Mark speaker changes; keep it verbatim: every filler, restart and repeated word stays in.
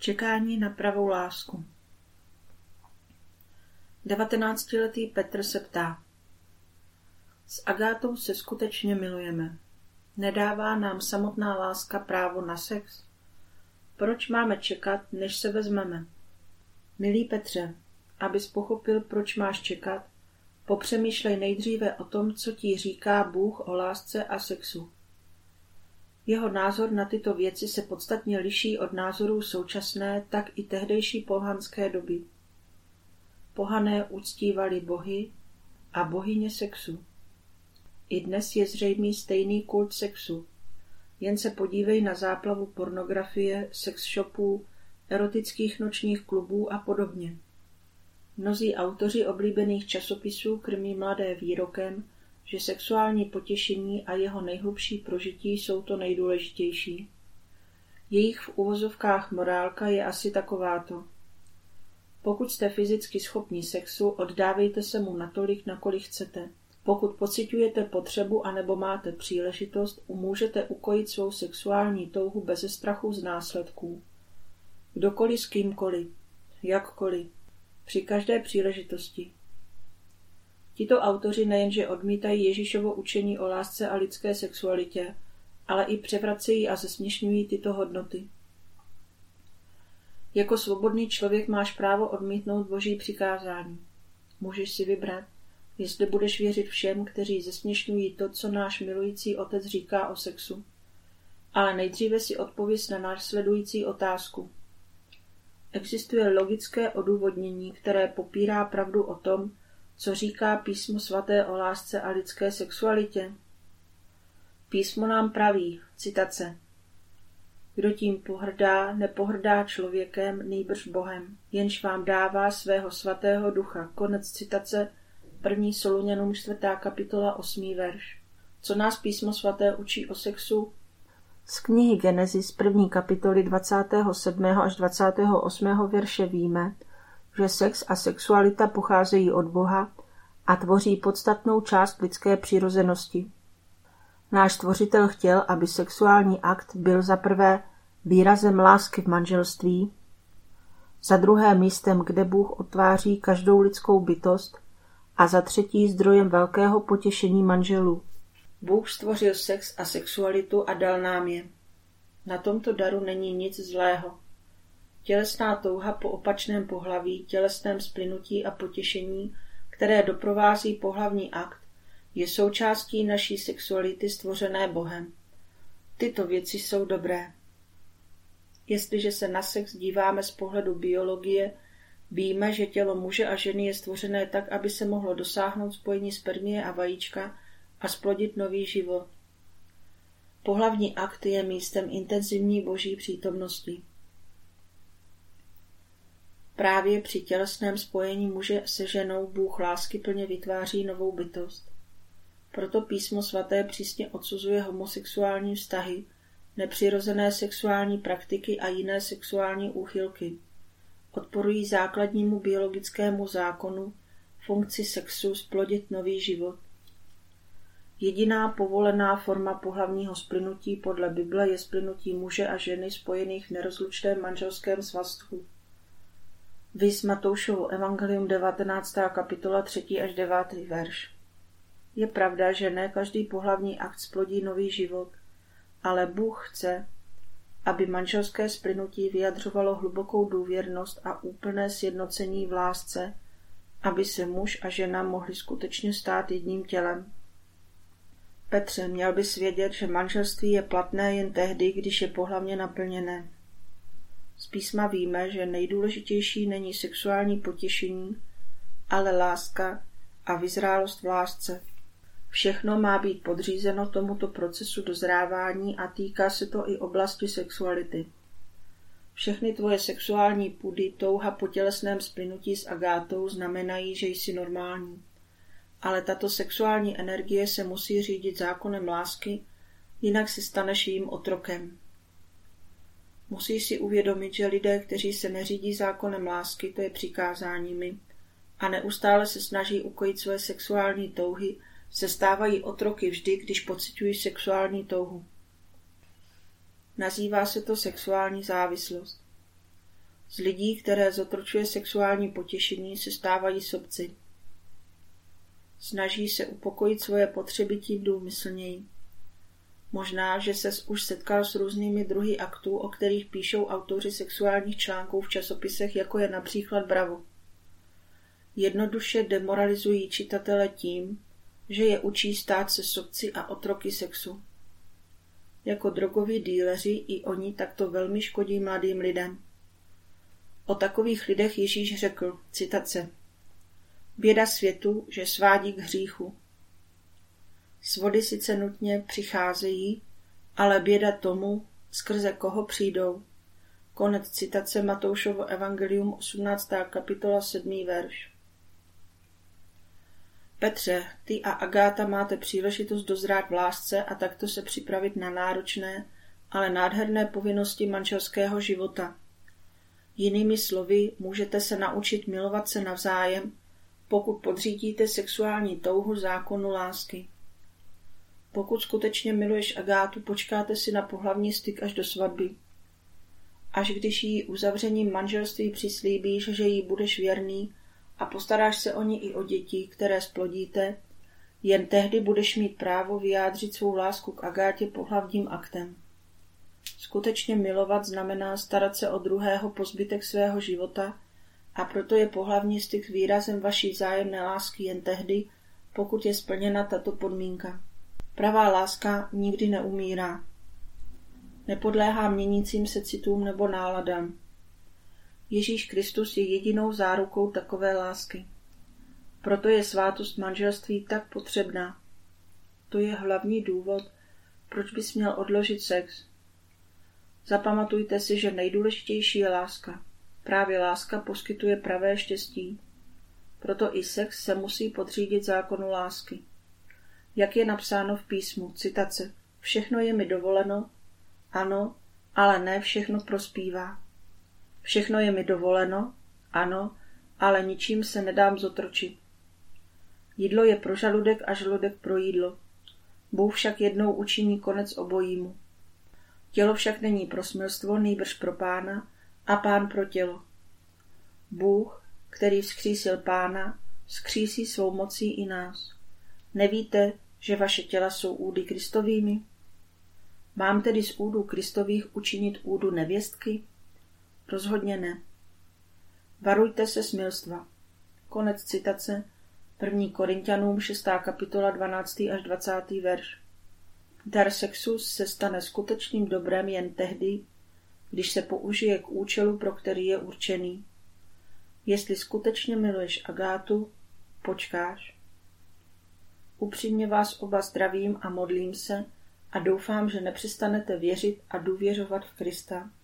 Speaker 1: Čekání na pravou lásku. Devatenáctiletý Petr se ptá. S Agátou se skutečně milujeme. Nedává nám samotná láska právo na sex? Proč máme čekat, než se vezmeme? Milý Petře, abys pochopil, proč máš čekat, popřemýšlej nejdříve o tom, co ti říká Bůh o lásce a sexu. Jeho názor na tyto věci se podstatně liší od názorů současné, tak i tehdejší pohanské doby. Pohané uctívali bohy a bohyně sexu. I dnes je zřejmý stejný kult sexu. Jen se podívej na záplavu pornografie, sex shopů, erotických nočních klubů a podobně. Mnozí autoři oblíbených časopisů krmí mladé výrokem, že sexuální potěšení a jeho nejhlubší prožití jsou to nejdůležitější. Jejich v uvozovkách morálka je asi takováto. Pokud jste fyzicky schopni sexu, oddávejte se mu natolik, nakolik chcete. Pokud pociťujete potřebu anebo máte příležitost, můžete ukojit svou sexuální touhu beze strachu z následků. Kdokoliv s kýmkoliv, jakkoliv, při každé příležitosti. Tito autoři nejenže odmítají Ježíšovo učení o lásce a lidské sexualitě, ale i převracejí a zesměšňují tyto hodnoty. Jako svobodný člověk máš právo odmítnout Boží přikázání. Můžeš si vybrat, jestli budeš věřit všem, kteří zesměšňují to, co náš milující Otec říká o sexu. Ale nejdříve si odpověz na následující otázku. Existuje logické odůvodnění, které popírá pravdu o tom, co říká Písmo svaté o lásce a lidské sexualitě? Písmo nám praví, citace, kdo tím pohrdá, nepohrdá člověkem, nýbrž Bohem, jenž vám dává svého svatého ducha. Konec citace, první Solunjanům čtvrtá kapitola, osmý verš. Co nás Písmo svaté učí o sexu? Z knihy Genesis první kapitoly dvacátého sedmého až dvacátého osmého verše víme, že sex a sexualita pocházejí od Boha a tvoří podstatnou část lidské přirozenosti. Náš Stvořitel chtěl, aby sexuální akt byl za prvé výrazem lásky v manželství, za druhé místem, kde Bůh otváří každou lidskou bytost a za třetí zdrojem velkého potěšení manželů. Bůh stvořil sex a sexualitu a dal nám je. Na tomto daru není nic zlého. Tělesná touha po opačném pohlaví, tělesném splynutí a potěšení, které doprovází pohlavní akt, je součástí naší sexuality stvořené Bohem. Tyto věci jsou dobré. Jestliže se na sex díváme z pohledu biologie, víme, že tělo muže a ženy je stvořené tak, aby se mohlo dosáhnout spojení spermie a vajíčka a zplodit nový život. Pohlavní akt je místem intenzivní Boží přítomnosti. Právě při tělesném spojení muže se ženou Bůh láskyplně vytváří novou bytost. Proto Písmo svaté přísně odsuzuje homosexuální vztahy, nepřirozené sexuální praktiky a jiné sexuální úchylky. Odporují základnímu biologickému zákonu, funkci sexu zplodit nový život. Jediná povolená forma pohlavního splynutí podle Bible je splynutí muže a ženy spojených v nerozlučném manželském svazku. Viz Matoušovo evangelium devatenáctá kapitola třetí až devátý verš. Je pravda, že ne každý pohlavní akt splodí nový život, ale Bůh chce, aby manželské splynutí vyjadřovalo hlubokou důvěrnost a úplné sjednocení v lásce, aby se muž a žena mohli skutečně stát jedním tělem. Petře, měl bys vědět, že manželství je platné jen tehdy, když je pohlavně naplněné. Z písma víme, že nejdůležitější není sexuální potěšení, ale láska a vyzrálost v lásce. Všechno má být podřízeno tomuto procesu dozrávání a týká se to i oblasti sexuality. Všechny tvoje sexuální pudy, touha po tělesném splynutí s Agátou znamenají, že jsi normální. Ale tato sexuální energie se musí řídit zákonem lásky, jinak se staneš jejím otrokem. Musíš si uvědomit, že lidé, kteří se neřídí zákonem lásky, to je přikázáními, a neustále se snaží ukojit své sexuální touhy, se stávají otroky vždy, když pociťují sexuální touhu. Nazývá se to sexuální závislost. Z lidí, které zotročuje sexuální potěšení, se stávají sobci. Snaží se upokojit svoje potřeby tím důmyslněji. Možná, že ses už setkal s různými druhy aktů, o kterých píšou autoři sexuálních článků v časopisech, jako je například Bravo. Jednoduše demoralizují čitatele tím, že je učí stát se sobci a otroky sexu. Jako drogoví díleři i oni takto velmi škodí mladým lidem. O takových lidech Ježíš řekl, citace, běda světu, že svádí k hříchu. Svody sice nutně přicházejí, ale běda tomu, skrze koho přijdou. Konec citace Matoušovo evangelium, osmnáctá kapitola, sedmý verš. Petře, ty a Agáta máte příležitost dozrát v lásce a takto se připravit na náročné, ale nádherné povinnosti manželského života. Jinými slovy, můžete se naučit milovat se navzájem, pokud podřídíte sexuální touhu zákonu lásky. Pokud skutečně miluješ Agátu, počkáte si na pohlavní styk až do svatby. Až když jí uzavřením manželství přislíbíš, že jí budeš věrný a postaráš se o ní i o děti, které splodíte, jen tehdy budeš mít právo vyjádřit svou lásku k Agátě pohlavním aktem. Skutečně milovat znamená starat se o druhého po zbytek svého života a proto je pohlavní styk výrazem vaší vzájemné lásky jen tehdy, pokud je splněna tato podmínka. Pravá láska nikdy neumírá. Nepodléhá měnícím se citům nebo náladám. Ježíš Kristus je jedinou zárukou takové lásky. Proto je svátost manželství tak potřebná. To je hlavní důvod, proč bys měl odložit sex. Zapamatujte si, že nejdůležitější je láska. Právě láska poskytuje pravé štěstí. Proto i sex se musí podřídit zákonu lásky. Jak je napsáno v písmu, citace, všechno je mi dovoleno, ano, ale ne všechno prospívá. Všechno je mi dovoleno, ano, ale ničím se nedám zotročit. Jídlo je pro žaludek a žaludek pro jídlo. Bůh však jednou učiní konec obojímu. Tělo však není pro smilstvo, nýbrž pro Pána a Pán pro tělo. Bůh, který vzkřísil Pána, vzkřísí svou mocí i nás. Nevíte, že vaše těla jsou údy Kristovými? Mám tedy z údů Kristových učinit údu nevěstky? Rozhodně ne. Varujte se smilstva. Konec citace, první Korinťanům, šestá kapitola, dvanáctý až dvacátý verš. Dar sexu se stane skutečným dobrem jen tehdy, když se použije k účelu, pro který je určený. Jestli skutečně miluješ Agátu, počkáš. Upřímně vás oba zdravím a modlím se a doufám, že nepřestanete věřit a důvěřovat v Krista.